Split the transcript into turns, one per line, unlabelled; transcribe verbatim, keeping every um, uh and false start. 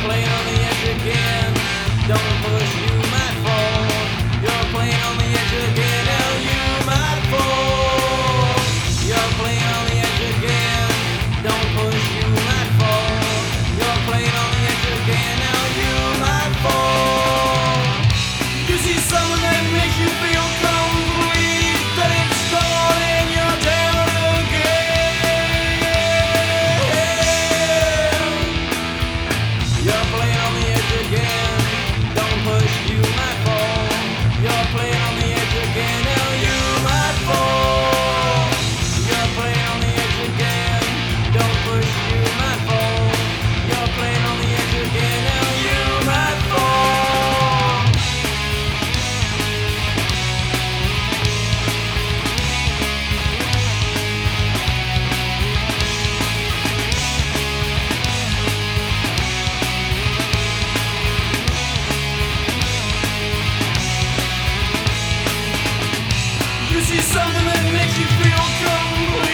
playing on the edge again. Don't push, you might fall. You're playing on the edge again. Now you might fall. You're playing on the edge again. Don't push, you might fall. You're playing on the edge again. Now you might fall. You see someone that makes you feel complete, then it's gone and you're down again. You're playing on the edge again. Don't push, you might fall. You're playing on the edge again. Now you might fall. You're playing on the edge again. Don't push, you might fall. You're playing on the edge again. Now you might fall. You see something that makes you feel complete.